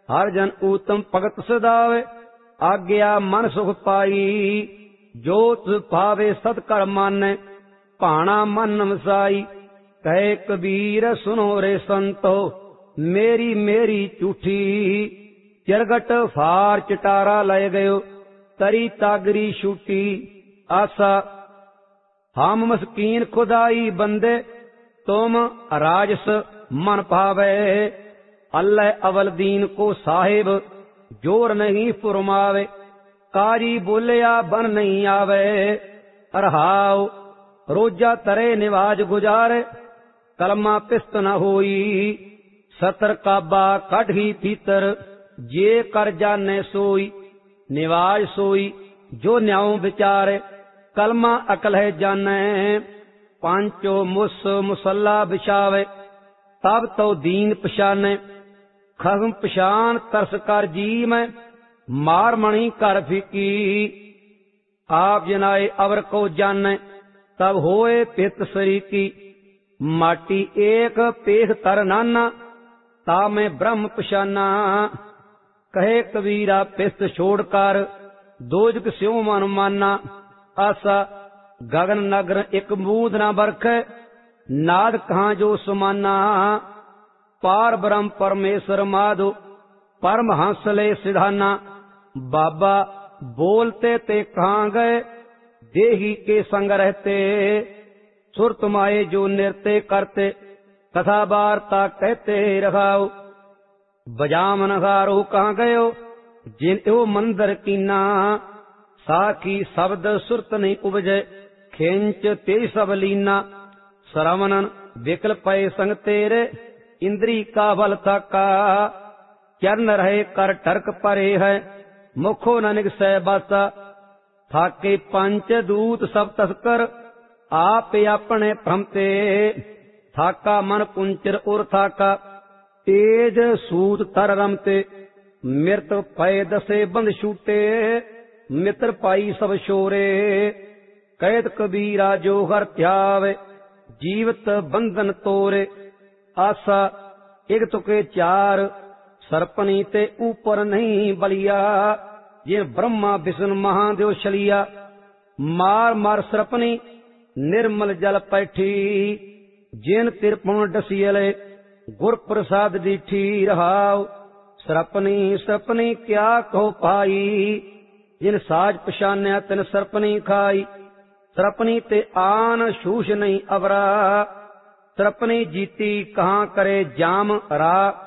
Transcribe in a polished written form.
हर जन ऊतम भगत सदावे, आज्ञा मन सुख पाई। जो तुझ पावे सतकर माने, भाना मन वसाई। कहे कबीर सुनो रे संतो, मेरी मेरी झूठी। चिरगट फार चिटारा लय गयो, तरी तागरी छूटी। आसा हम मस्कीन खुदाई बंदे, तुम राजस मन पावे। अल्लाह अवल दीन को साहिब, जोर नहीं फुरमावे। काजी बोलिया बन नहीं आवे, अरहाओ रोजा तरे निवाज गुजारे। कलमा पिस्त न होई, सतर काबा कढ़ी भीतर। जे कर जाने सोई, निवाज सोई जो न्याऊ विचारे। कलमा अकल है जाने, पांचो मुस मुसल्ला बिछावे। तब तो दीन पछाने, खसम पछान तरस कर जी में। मार मणि कर फीकी, आप जनाए अवर को जाने। तब होए पित सरीकी, माटी एक पेख तर नाना। ता मैं ब्रह्म पछाना, कहे कबीरा पिस्त छोड़कर। दोजक स्यों मन माना, आसा गगन नगर एक बूंद न बरखे। नाद कहाँ जो समाना, पार ब्रह्म परमेश्वर माधो। परम हंसले सिधाना, बाबा बोलते ते कहाँ गए। देही के संग रहते, सुरत माए जो नृत्य करते। कथा वार्ता कहते रखाओ, बजामन हारो कहाँ गयो। जिन यो मंदिर कीना, साखी शब्द सुरत नहीं उपजे। खेंच ते सब लीना, श्रवणन विकल पय संग तेरे। इंद्री का बल थाका, चरण रहे कर टरक परे है। मुखो न निगसै बासा, थाके पंच दूत सब तस्कर। आप अपने भ्रमते, थाका मन कुंचर उर थाका। तेज सूत तर रमते, मृत पय दसे बंद छूटे। मित्र पाई सब शोरे, कैद कबीरा जो हर त्यावे। जीवत बंधन तोरे, आसा एक तुके चार। सरपनी ते ऊपर नहीं बलिया, ये ब्रह्मा विष्णु महादेव छलिया। मार मार सरपनी निर्मल जल पैठी। जिन तिरपुण डसियले, गुर प्रसाद दीठी रहाओ। सरपनी सरपनी क्या कहो पाई, जिन साज पछान्या तिन सरपनी खाई। सरपनी ते आन शूष नहीं अवरा, सरपनी जीती कहाँ करे जाम रा।